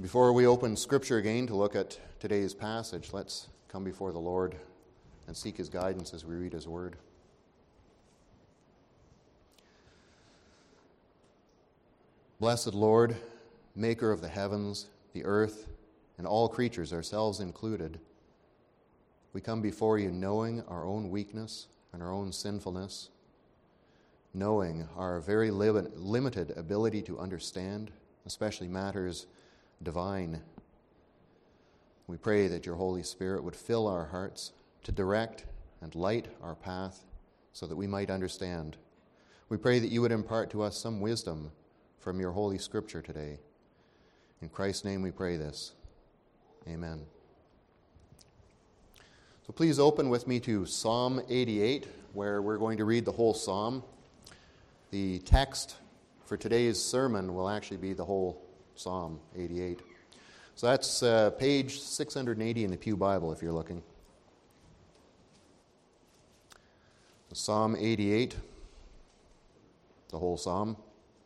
Before we open Scripture again to look at today's passage, let's come before the Lord and seek His guidance as we read His Word. Blessed Lord, Maker of the heavens, the earth, and all creatures, ourselves included, we come before You knowing our own weakness and our own sinfulness, knowing our very limited ability to understand, especially matters divine. We pray that Your Holy Spirit would fill our hearts to direct and light our path so that we might understand. We pray that You would impart to us some wisdom from Your Holy Scripture today. In Christ's name we pray this. Amen. So please open with me to Psalm 88, where we're going to read the whole psalm. The text for today's sermon will actually be the whole Psalm 88. So that's page 680 in the Pew Bible if you're looking. Psalm 88, the whole psalm.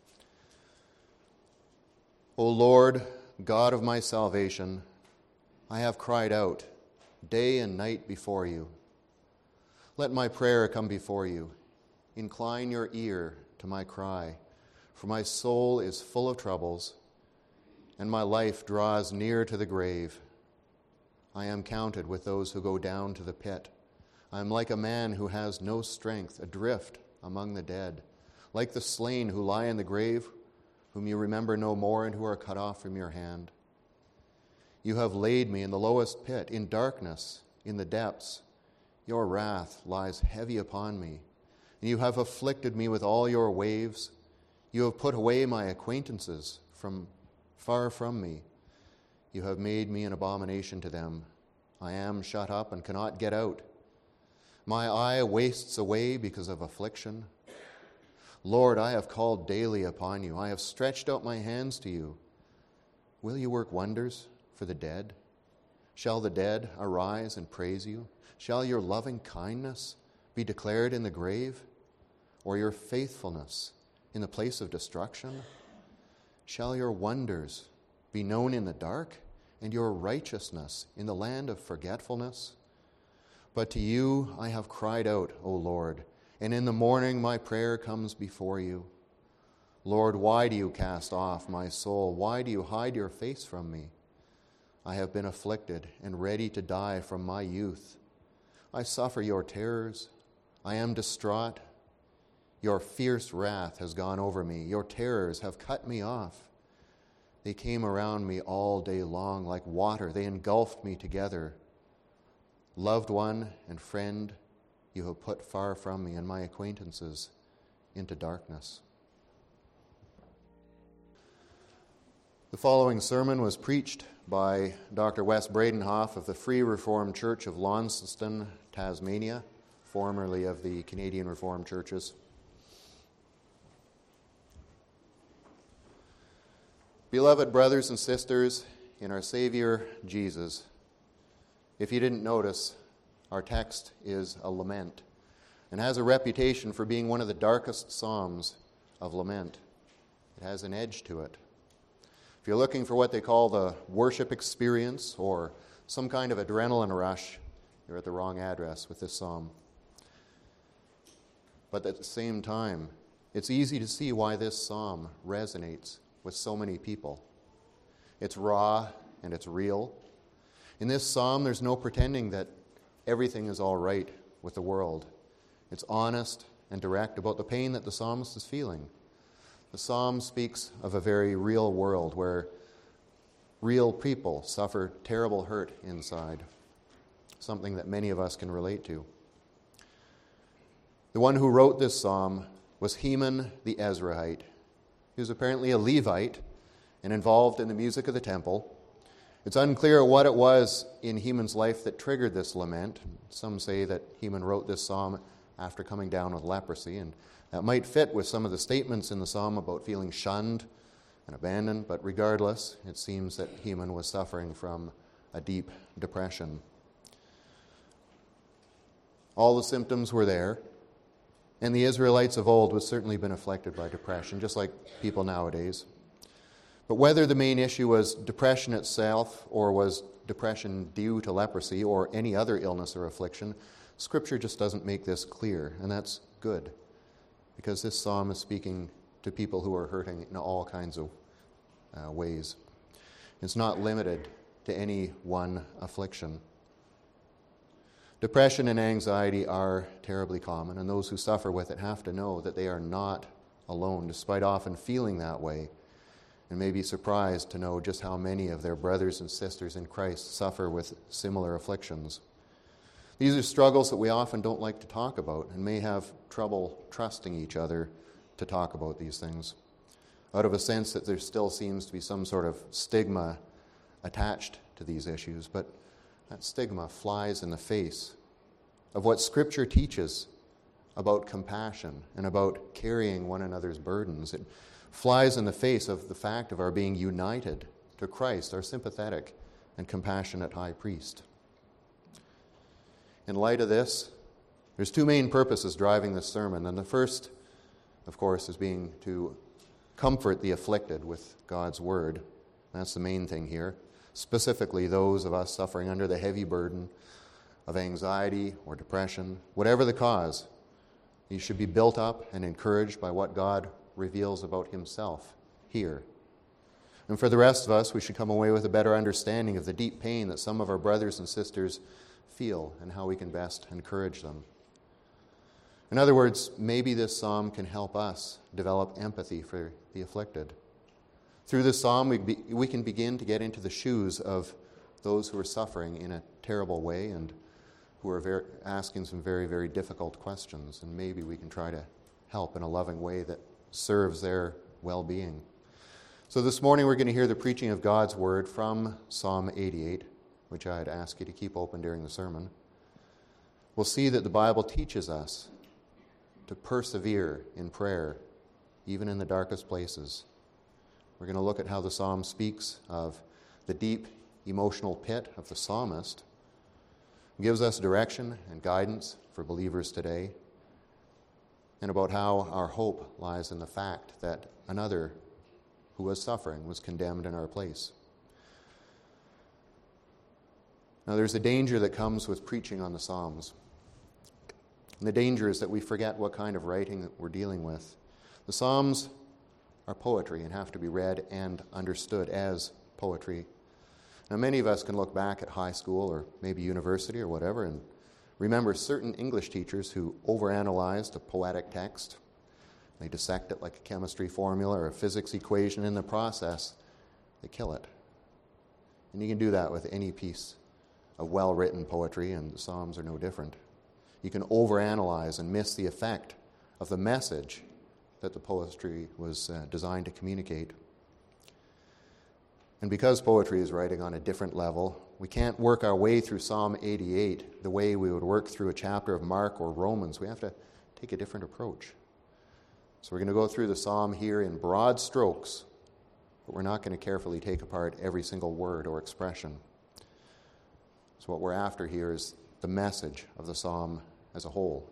O Lord, God of my salvation, I have cried out day and night before You. Let my prayer come before You. Incline Your ear to my cry, for my soul is full of troubles, and my life draws near to the grave. I am counted with those who go down to the pit. I am like a man who has no strength, adrift among the dead, like the slain who lie in the grave, whom You remember no more and who are cut off from Your hand. You have laid me in the lowest pit, in darkness, in the depths. Your wrath lies heavy upon me. You have afflicted me with all Your waves. You have put away my acquaintances from far from me. You have made me an abomination to them. I am shut up and cannot get out. My eye wastes away because of affliction. Lord, I have called daily upon You. I have stretched out my hands to You. Will You work wonders for the dead? Shall the dead arise and praise You? Shall Your loving kindness be declared in the grave, or Your faithfulness in the place of destruction? Shall Your wonders be known in the dark, and Your righteousness in the land of forgetfulness? But to You I have cried out, O Lord, and in the morning my prayer comes before You. Lord, why do You cast off my soul? Why do You hide Your face from me? I have been afflicted and ready to die from my youth. I suffer Your terrors. I am distraught. Your fierce wrath has gone over me. Your terrors have cut me off. They came around me all day long like water. They engulfed me together. Loved one and friend, You have put far from me, and my acquaintances into darkness. The following sermon was preached by Dr. Wes Bradenhoff of the Free Reformed Church of Launceston, Tasmania, formerly of the Canadian Reformed Churches. Beloved brothers and sisters in our Savior Jesus, if you didn't notice, our text is a lament and has a reputation for being one of the darkest psalms of lament. It has an edge to it. If you're looking for what they call the worship experience or some kind of adrenaline rush, you're at the wrong address with this psalm. But at the same time, it's easy to see why this psalm resonates with so many people. It's raw and it's real. In this psalm, there's no pretending that everything is all right with the world. It's honest and direct about the pain that the psalmist is feeling. The psalm speaks of a very real world where real people suffer terrible hurt inside, something that many of us can relate to. The one who wrote this psalm was Heman the Ezrahite. He was apparently a Levite and involved in the music of the temple. It's unclear what it was in Heman's life that triggered this lament. Some say that Heman wrote this psalm after coming down with leprosy, and that might fit with some of the statements in the psalm about feeling shunned and abandoned, but regardless, it seems that Heman was suffering from a deep depression. All the symptoms were there, and the Israelites of old would certainly been afflicted by depression, just like people nowadays. But whether the main issue was depression itself, or was depression due to leprosy or any other illness or affliction, Scripture just doesn't make this clear, and that's good, because this psalm is speaking to people who are hurting in all kinds of ways. It's not limited to any one affliction. Depression and anxiety are terribly common, and those who suffer with it have to know that they are not alone, despite often feeling that way, and may be surprised to know just how many of their brothers and sisters in Christ suffer with similar afflictions. These are struggles that we often don't like to talk about and may have trouble trusting each other to talk about these things, out of a sense that there still seems to be some sort of stigma attached to these issues. But that stigma flies in the face of what Scripture teaches about compassion and about carrying one another's burdens. It flies in the face of the fact of our being united to Christ, our sympathetic and compassionate high priest. In light of this, there's two main purposes driving this sermon. And the first, of course, is being to comfort the afflicted with God's word. That's the main thing here. Specifically, those of us suffering under the heavy burden of anxiety or depression, whatever the cause, you should be built up and encouraged by what God reveals about himself here. And for the rest of us, we should come away with a better understanding of the deep pain that some of our brothers and sisters feel and how we can best encourage them. In other words, maybe this psalm can help us develop empathy for the afflicted. Through this psalm, we can begin to get into the shoes of those who are suffering in a terrible way and who are asking some very, very difficult questions. And maybe we can try to help in a loving way that serves their well-being. So this morning we're going to hear the preaching of God's word from Psalm 88, which I'd ask you to keep open during the sermon. We'll see that the Bible teaches us to persevere in prayer, even in the darkest places. We're going to look at how the psalm speaks of the deep emotional pit of the psalmist. It gives us direction and guidance for believers today, and about how our hope lies in the fact that another who was suffering was condemned in our place. Now, there's a danger that comes with preaching on the Psalms. And the danger is that we forget what kind of writing that we're dealing with. The Psalms are poetry and have to be read and understood as poetry. Now, many of us can look back at high school or maybe university or whatever and remember certain English teachers who overanalyzed a poetic text. They dissect it like a chemistry formula or a physics equation. In the process, they kill it. And you can do that with any piece of well-written poetry, and the Psalms are no different. You can overanalyze and miss the effect of the message that the poetry was designed to communicate. And because poetry is writing on a different level, we can't work our way through Psalm 88 the way we would work through a chapter of Mark or Romans. We have to take a different approach. So we're going to go through the psalm here in broad strokes, but we're not going to carefully take apart every single word or expression. So what we're after here is the message of the psalm as a whole.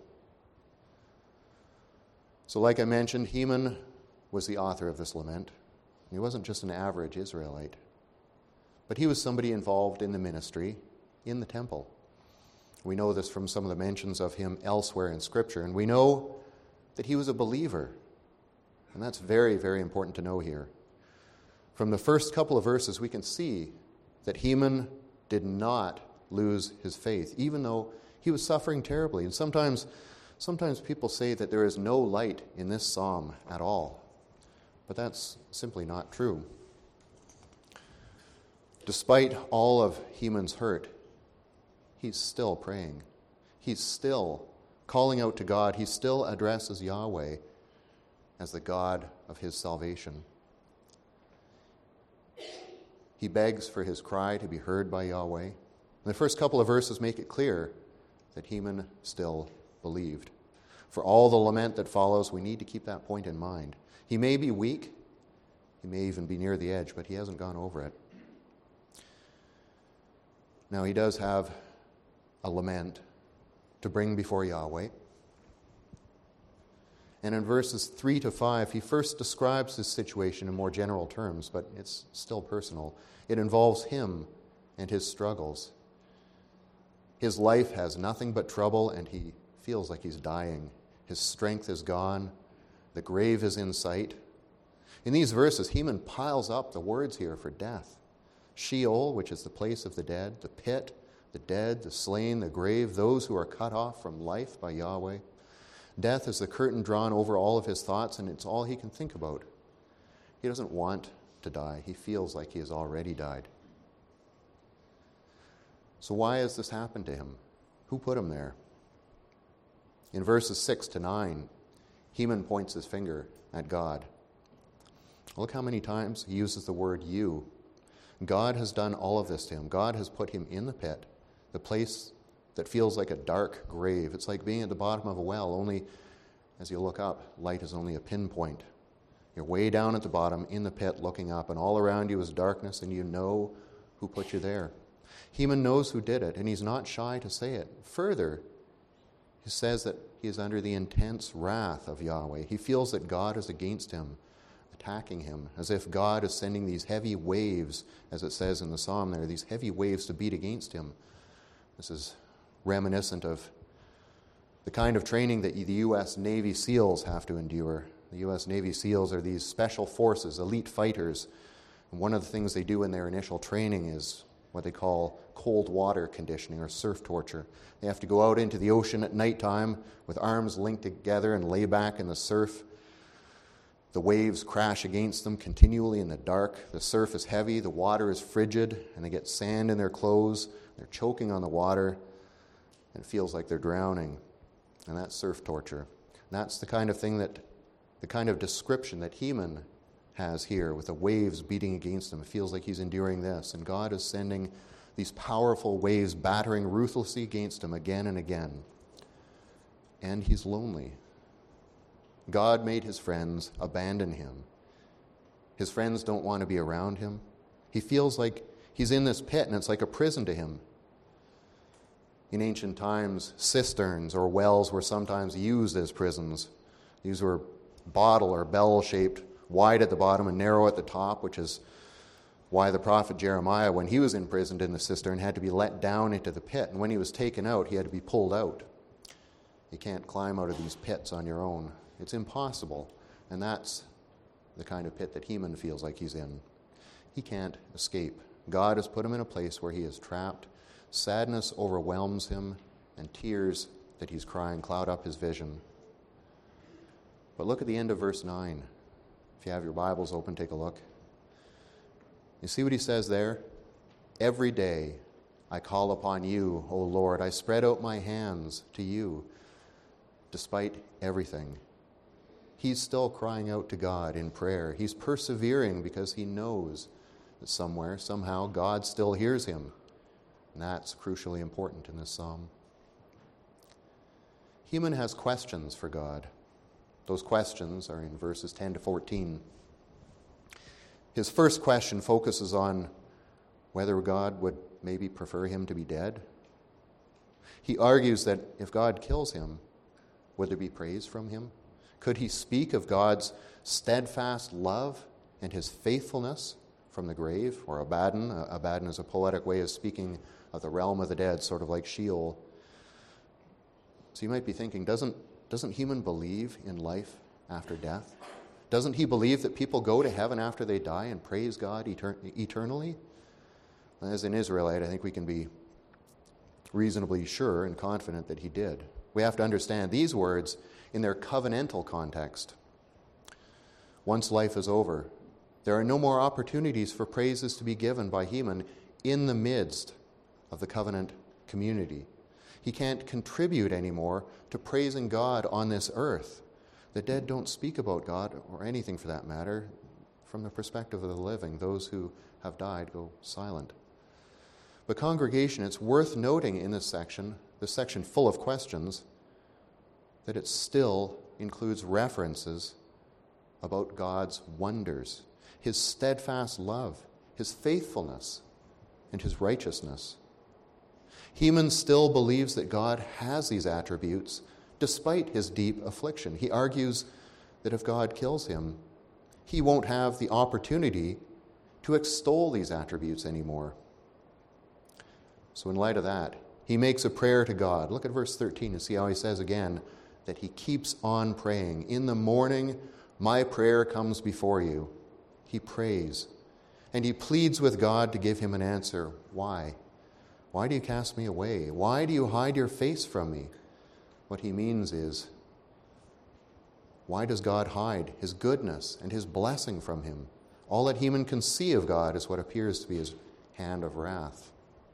So like I mentioned, Heman was the author of this lament. He wasn't just an average Israelite, but he was somebody involved in the ministry in the temple. We know this from some of the mentions of him elsewhere in Scripture, and we know that he was a believer. And that's very, very important to know here. From the first couple of verses, we can see that Heman did not lose his faith, even though he was suffering terribly. And sometimes people say that there is no light in this psalm at all. But that's simply not true. Despite all of Heman's hurt, he's still praying. He's still calling out to God. He still addresses Yahweh as the God of his salvation. He begs for his cry to be heard by Yahweh. And the first couple of verses make it clear that Heman still believed. For all the lament that follows, we need to keep that point in mind. He may be weak, he may even be near the edge, but he hasn't gone over it. Now, he does have a lament to bring before Yahweh. And in verses 3 to 5, he first describes his situation in more general terms, but it's still personal. It involves him and his struggles. His life has nothing but trouble, and he feels like he's dying. His strength is gone. The grave is in sight. In these verses, Heman piles up the words here for death. Sheol, which is the place of the dead, the pit, the dead, the slain, the grave, those who are cut off from life by Yahweh. Death is the curtain drawn over all of his thoughts, and it's all he can think about. He doesn't want to die. He feels like he has already died. So why has this happened to him? Who put him there? In verses 6 to 9, Heman points his finger at God. Look how many times he uses the word you. God has done all of this to him. God has put him in the pit, the place that feels like a dark grave. It's like being at the bottom of a well, only as you look up, light is only a pinpoint. You're way down at the bottom in the pit looking up, and all around you is darkness, and you know who put you there. Heman knows who did it, and he's not shy to say it. Further, he says that he is under the intense wrath of Yahweh. He feels that God is against him, attacking him, as if God is sending these heavy waves, as it says in the psalm there, these heavy waves to beat against him. This is reminiscent of the kind of training that the U.S. Navy SEALs have to endure. The U.S. Navy SEALs are these special forces, elite fighters. And one of the things they do in their initial training is what they call cold water conditioning or surf torture. They have to go out into the ocean at nighttime with arms linked together and lay back in the surf. The waves crash against them continually in the dark. The surf is heavy, the water is frigid, and they get sand in their clothes. They're choking on the water, and it feels like they're drowning. And that's surf torture. And that's the kind of description that Heman has here with the waves beating against him. It feels like he's enduring this. And God is sending these powerful waves battering ruthlessly against him again and again. And he's lonely. God made his friends abandon him. His friends don't want to be around him. He feels like he's in this pit, and it's like a prison to him. In ancient times, cisterns or wells were sometimes used as prisons. These were bottle or bell-shaped, wide at the bottom and narrow at the top, which is why the prophet Jeremiah, when he was imprisoned in the cistern, had to be let down into the pit. And when he was taken out, he had to be pulled out. You can't climb out of these pits on your own. It's impossible. And that's the kind of pit that Heman feels like he's in. He can't escape. God has put him in a place where he is trapped. Sadness overwhelms him, and tears that he's crying cloud up his vision. But look at the end of verse 9. If you have your Bibles open, take a look. You see what he says there? Every day I call upon you, O Lord. I spread out my hands to you, despite everything. He's still crying out to God in prayer. He's persevering because he knows that somewhere, somehow, God still hears him. And that's crucially important in this psalm. Heman has questions for God. Those questions are in verses 10 to 14. His first question focuses on whether God would maybe prefer him to be dead. He argues that if God kills him, would there be praise from him? Could he speak of God's steadfast love and his faithfulness from the grave, or Abaddon? Abaddon is a poetic way of speaking of the realm of the dead, sort of like Sheol. So you might be thinking, doesn't Heman believe in life after death? Doesn't he believe that people go to heaven after they die and praise God eternally? As an Israelite, I think we can be reasonably sure and confident that he did. We have to understand these words in their covenantal context. Once life is over, there are no more opportunities for praises to be given by Heman in the midst of the covenant community. He can't contribute anymore to praising God on this earth. The dead don't speak about God, or anything for that matter, from the perspective of the living. Those who have died go silent. But congregation, it's worth noting in this section full of questions, that it still includes references about God's wonders, his steadfast love, his faithfulness, and his righteousness. Heman still believes that God has these attributes despite his deep affliction. He argues that if God kills him, he won't have the opportunity to extol these attributes anymore. So in light of that, he makes a prayer to God. Look at verse 13 and see how he says again that he keeps on praying. In the morning, my prayer comes before you. He prays, and he pleads with God to give him an answer. Why? Why do you cast me away? Why do you hide your face from me? What he means is, why does God hide his goodness and his blessing from him? All that human can see of God is what appears to be his hand of wrath.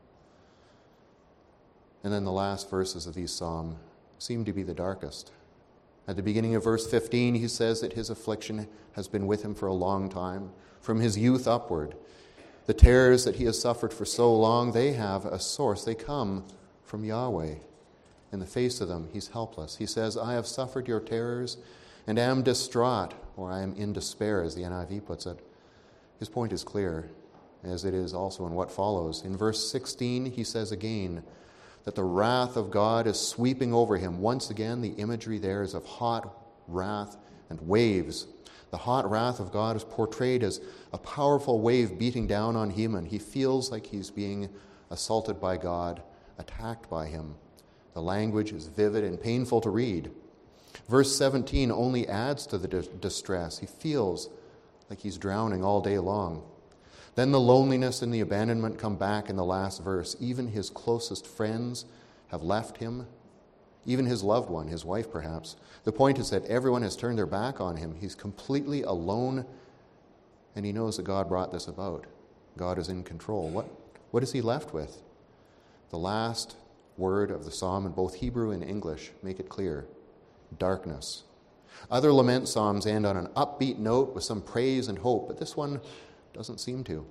And then the last verses of these psalms seem to be the darkest. At the beginning of verse 15, he says that his affliction has been with him for a long time, from his youth upward. The terrors that he has suffered for so long, they have a source. They come from Yahweh. In the face of them, he's helpless. He says, I have suffered your terrors and am distraught, or I am in despair, as the NIV puts it. His point is clear, as it is also in what follows. In verse 16, he says again that the wrath of God is sweeping over him. Once again, the imagery there is of hot wrath and waves. The hot wrath of God is portrayed as a powerful wave beating down on him. He feels like he's being assaulted by God, attacked by him. The language is vivid and painful to read. Verse 17 only adds to the distress. He feels like he's drowning all day long. Then the loneliness and the abandonment come back in the last verse. Even his closest friends have left him, even his loved one, his wife perhaps. The point is that everyone has turned their back on him. He's completely alone, and he knows that God brought this about. God is in control. What is he left with? The last word of the psalm in both Hebrew and English make it clear: darkness. Other lament psalms end on an upbeat note with some praise and hope, but this one doesn't seem to.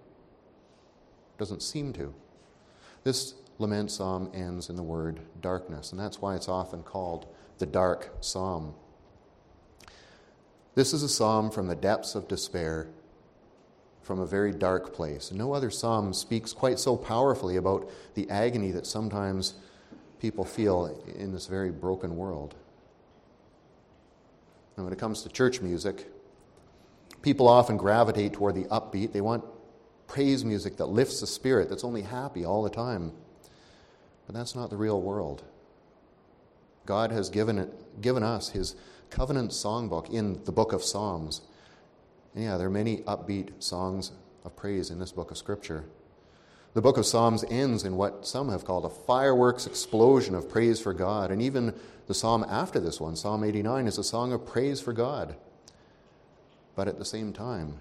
This lament psalm ends in the word darkness, and that's why it's often called the dark psalm. This is a psalm from the depths of despair, from a very dark place. No other psalm speaks quite so powerfully about the agony that sometimes people feel in this very broken world. And when it comes to church music, people often gravitate toward the upbeat. They want praise music that lifts the spirit, that's only happy all the time. But that's not the real world. God has given us his covenant songbook in the book of Psalms. And yeah, there are many upbeat songs of praise in this book of Scripture. The book of Psalms ends in what some have called a fireworks explosion of praise for God. And even the psalm after this one, Psalm 89, is a song of praise for God. But at the same time,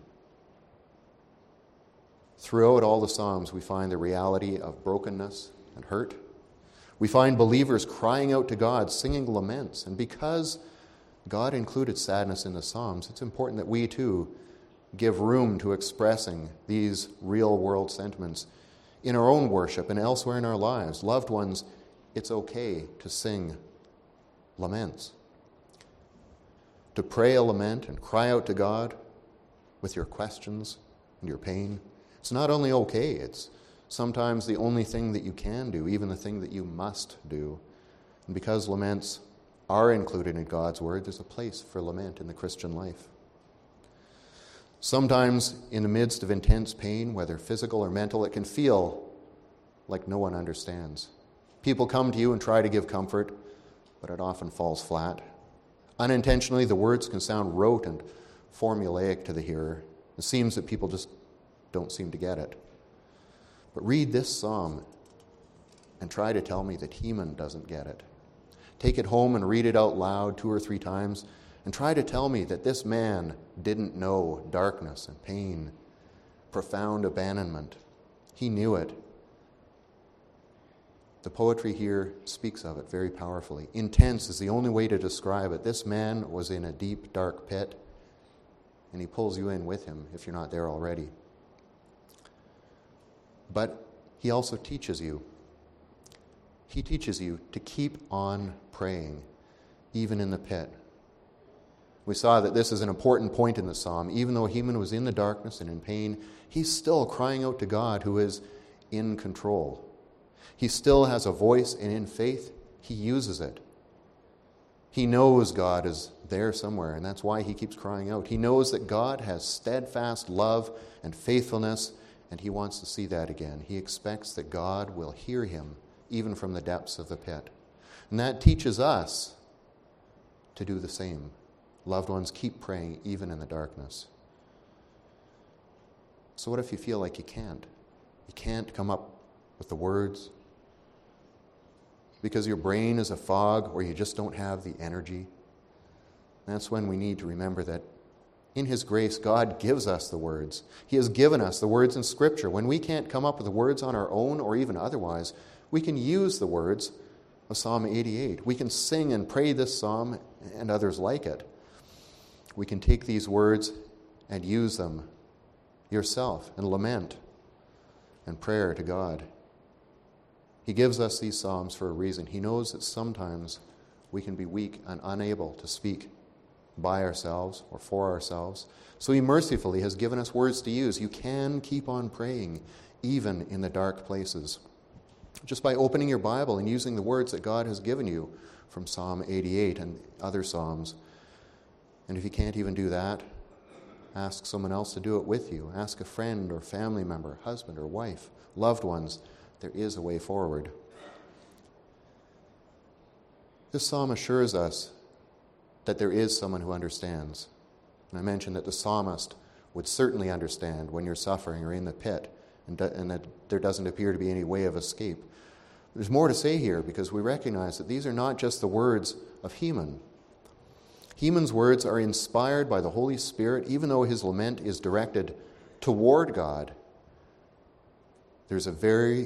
throughout all the Psalms, we find the reality of brokenness and hurt. We find believers crying out to God, singing laments. And because God included sadness in the Psalms, it's important that we too give room to expressing these real-world sentiments in our own worship and elsewhere in our lives. Loved ones, it's okay to sing laments. To pray a lament and cry out to God with your questions and your pain. It's not only okay, it's sometimes the only thing that you can do, even the thing that you must do. And because laments are included in God's Word, there's a place for lament in the Christian life. Sometimes in the midst of intense pain, whether physical or mental, it can feel like no one understands. People come to you and try to give comfort, but it often falls flat. Unintentionally, the words can sound rote and formulaic to the hearer. It seems that people just don't seem to get it. But read this psalm and try to tell me that Heman doesn't get it. Take it home and read it out loud 2 or 3 times and try to tell me that this man didn't know darkness and pain, profound abandonment. He knew it. The poetry here speaks of it very powerfully. Intense is the only way to describe it. This man was in a deep, dark pit, and he pulls you in with him if you're not there already. But he also teaches you. He teaches you to keep on praying, even in the pit. We saw that this is an important point in the psalm. Even though Heman was in the darkness and in pain, he's still crying out to God who is in control. He still has a voice, and in faith, he uses it. He knows God is there somewhere, and that's why he keeps crying out. He knows that God has steadfast love and faithfulness, and he wants to see that again. He expects that God will hear him, even from the depths of the pit. And that teaches us to do the same. Loved ones, keep praying even in the darkness. So what if you feel like you can't? You can't come up with the words because your brain is a fog or you just don't have the energy. That's when we need to remember that in his grace, God gives us the words. He has given us the words in Scripture. When we can't come up with the words on our own or even otherwise, we can use the words of Psalm 88. We can sing and pray this psalm and others like it. We can take these words and use them yourself in lament and prayer to God. He gives us these psalms for a reason. He knows that sometimes we can be weak and unable to speak by ourselves or for ourselves. So he mercifully has given us words to use. You can keep on praying even in the dark places, just by opening your Bible and using the words that God has given you from Psalm 88 and other psalms. And if you can't even do that, ask someone else to do it with you. Ask a friend or family member, husband or wife, loved ones. There is a way forward. This psalm assures us that there is someone who understands. And I mentioned that the psalmist would certainly understand when you're suffering or in the pit, and that there doesn't appear to be any way of escape. There's more to say here because we recognize that these are not just the words of Heman. Heman's words are inspired by the Holy Spirit, even though his lament is directed toward God. There's a very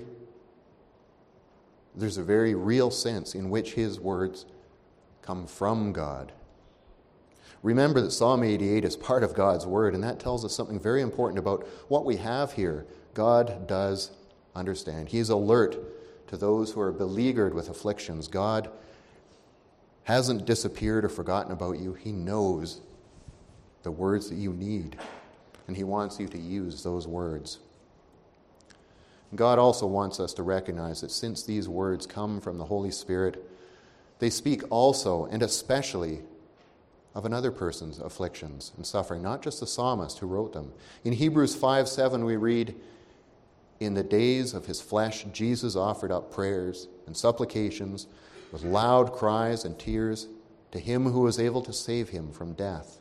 real sense in which his words come from God. Remember that Psalm 88 is part of God's word, and that tells us something very important about what we have here. God does understand. He is alert to those who are beleaguered with afflictions. God hasn't disappeared or forgotten about you. He knows the words that you need, and he wants you to use those words. God also wants us to recognize that since these words come from the Holy Spirit, they speak also and especially of another person's afflictions and suffering, not just the psalmist who wrote them. In Hebrews 5:7 we read, "In the days of his flesh, Jesus offered up prayers and supplications with loud cries and tears to him who was able to save him from death."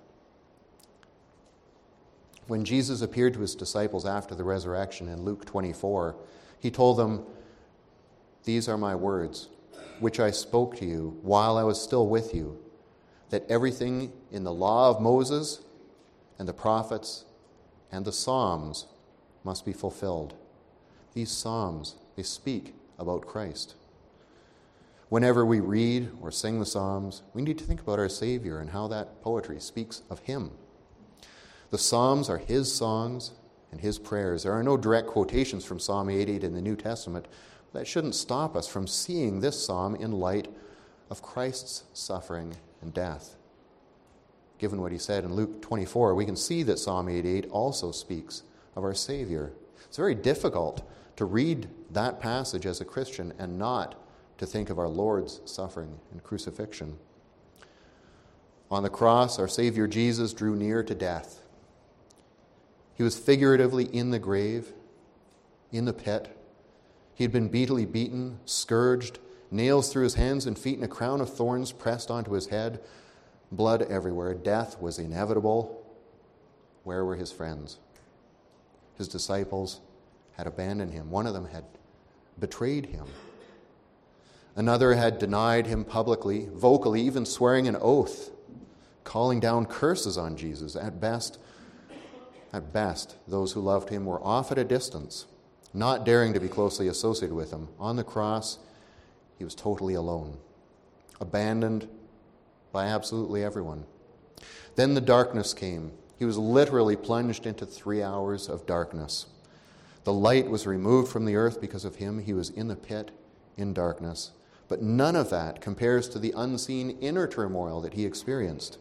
When Jesus appeared to his disciples after the resurrection in Luke 24, he told them, "These are my words, which I spoke to you while I was still with you, that everything in the law of Moses and the prophets and the Psalms must be fulfilled." These Psalms, they speak about Christ. Whenever we read or sing the Psalms, we need to think about our Savior and how that poetry speaks of him. The Psalms are his songs and his prayers. There are no direct quotations from Psalm 88 in the New Testament. That shouldn't stop us from seeing this psalm in light of Christ's suffering and death. Given what he said in Luke 24, we can see that Psalm 88 also speaks of our Savior. It's very difficult to read that passage as a Christian and not to think of our Lord's suffering and crucifixion. On the cross, our Savior Jesus drew near to death. He was figuratively in the grave, in the pit. He had been beatily beaten, scourged, nails through his hands and feet, and a crown of thorns pressed onto his head, blood everywhere. Death was inevitable. Where were his friends? His disciples had abandoned him. One of them had betrayed him. Another had denied him publicly, vocally, even swearing an oath, calling down curses on Jesus. At best, those who loved him were off at a distance, not daring to be closely associated with him. On the cross, he was totally alone, abandoned by absolutely everyone. Then the darkness came. He was literally plunged into 3 hours of darkness. The light was removed from the earth because of him. He was in the pit, in darkness. But none of that compares to the unseen inner turmoil that he experienced.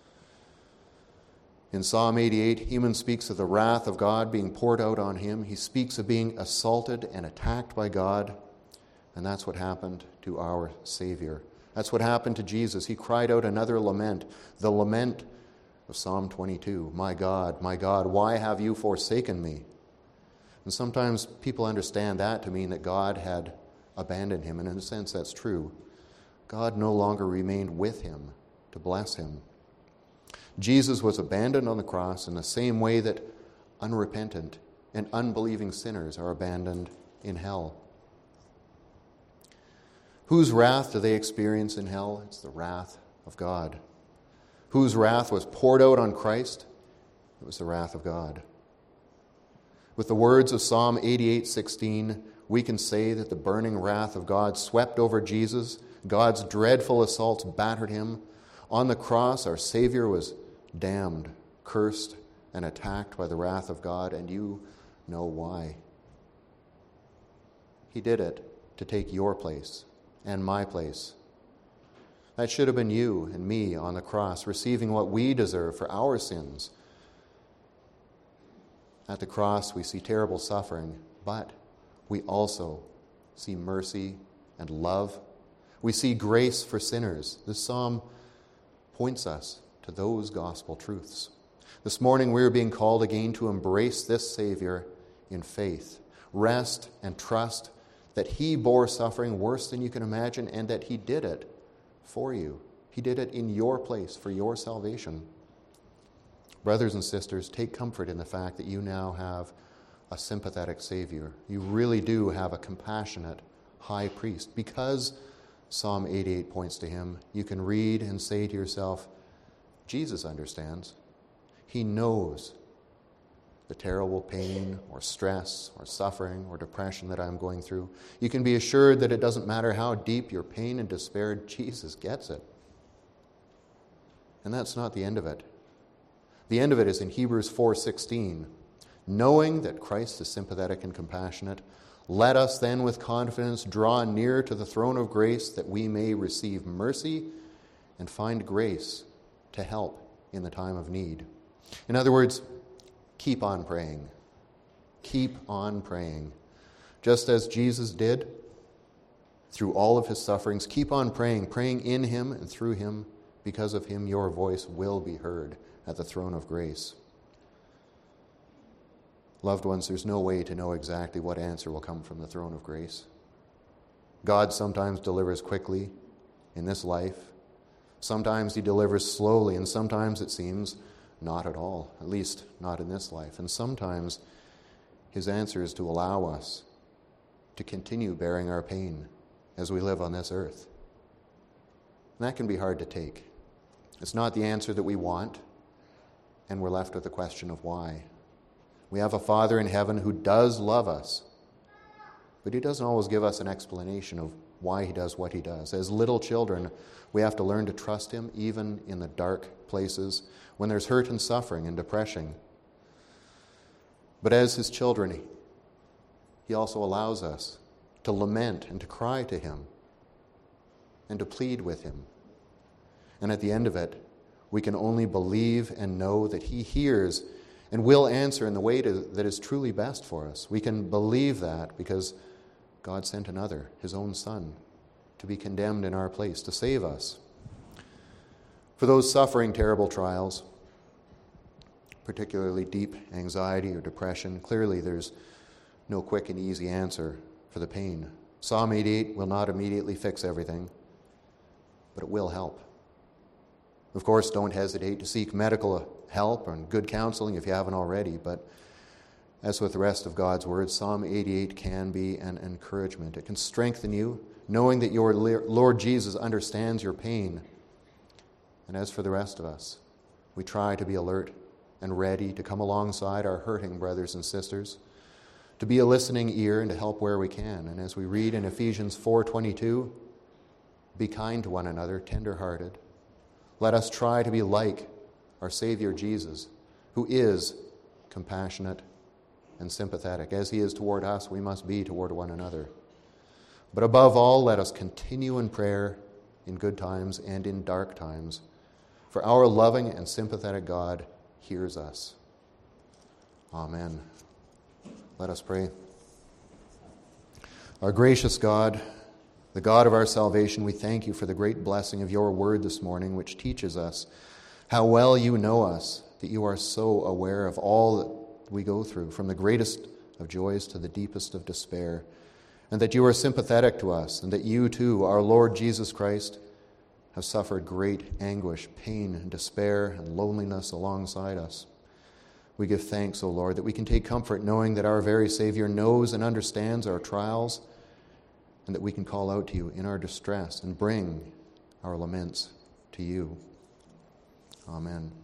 In Psalm 88, Heman speaks of the wrath of God being poured out on him. He speaks of being assaulted and attacked by God. And that's what happened to our Savior. That's what happened to Jesus. He cried out another lament, the lament of Psalm 22. My God, why have you forsaken me? And sometimes people understand that to mean that God had abandoned him, and in a sense that's true. God no longer remained with him to bless him. Jesus was abandoned on the cross in the same way that unrepentant and unbelieving sinners are abandoned in hell. Whose wrath do they experience in hell? It's the wrath of God. Whose wrath was poured out on Christ? It was the wrath of God. With the words of Psalm 88:16, we can say that the burning wrath of God swept over Jesus. God's dreadful assaults battered him. On the cross, our Savior was damned, cursed, and attacked by the wrath of God, and you know why. He did it to take your place and my place. That should have been you and me on the cross, receiving what we deserve for our sins. At the cross, we see terrible suffering, but we also see mercy and love. We see grace for sinners. This psalm points us to those gospel truths. This morning, we are being called again to embrace this Savior in faith, rest and trust that he bore suffering worse than you can imagine and that he did it for you. He did it in your place for your salvation. Brothers and sisters, take comfort in the fact that you now have a sympathetic Savior. You really do have a compassionate high priest. Because Psalm 88 points to him, you can read and say to yourself, Jesus understands. He knows the terrible pain or stress or suffering or depression that I'm going through. You can be assured that it doesn't matter how deep your pain and despair, Jesus gets it. And that's not the end of it. The end of it is in Hebrews 4:16. Knowing that Christ is sympathetic and compassionate, let us then with confidence draw near to the throne of grace that we may receive mercy and find grace to help in the time of need. In other words, keep on praying. Keep on praying. Just as Jesus did through all of his sufferings, keep on praying, praying in him and through him. Because of him, your voice will be heard at the throne of grace. Loved ones, there's no way to know exactly what answer will come from the throne of grace. God sometimes delivers quickly in this life. Sometimes he delivers slowly, and sometimes it seems not at all, at least not in this life. And sometimes his answer is to allow us to continue bearing our pain as we live on this earth. And that can be hard to take. It's not the answer that we want, and we're left with the question of why. We have a Father in heaven who does love us, but he doesn't always give us an explanation of why he does what he does. As little children, we have to learn to trust him even in the dark places when there's hurt and suffering and depression. But as his children, he also allows us to lament and to cry to him and to plead with him. And at the end of it, we can only believe and know that he hears and will answer in the way that is truly best for us. We can believe that because God sent another, his own Son, to be condemned in our place, to save us. For those suffering terrible trials, particularly deep anxiety or depression, clearly there's no quick and easy answer for the pain. Psalm 88 will not immediately fix everything, but it will help. Of course, don't hesitate to seek medical help and good counseling if you haven't already, but as with the rest of God's Word, Psalm 88 can be an encouragement. It can strengthen you, knowing that your Lord Jesus understands your pain. And as for the rest of us, we try to be alert and ready to come alongside our hurting brothers and sisters, to be a listening ear and to help where we can. And as we read in Ephesians 4:22, be kind to one another, tender-hearted. Let us try to be like our Savior Jesus, who is compassionate and sympathetic. As he is toward us, we must be toward one another. But above all, let us continue in prayer in good times and in dark times, for our loving and sympathetic God hears us. Amen. Let us pray. Our gracious God, The God of our salvation, we thank you for the great blessing of your word this morning, which teaches us how well you know us, that you are so aware of all that we go through, from the greatest of joys to the deepest of despair, and that you are sympathetic to us, and that you too, our Lord Jesus Christ, have suffered great anguish, pain, and despair, and loneliness alongside us. We give thanks, O Lord, that we can take comfort knowing that our very Savior knows and understands our trials, and that we can call out to you in our distress and bring our laments to you. Amen.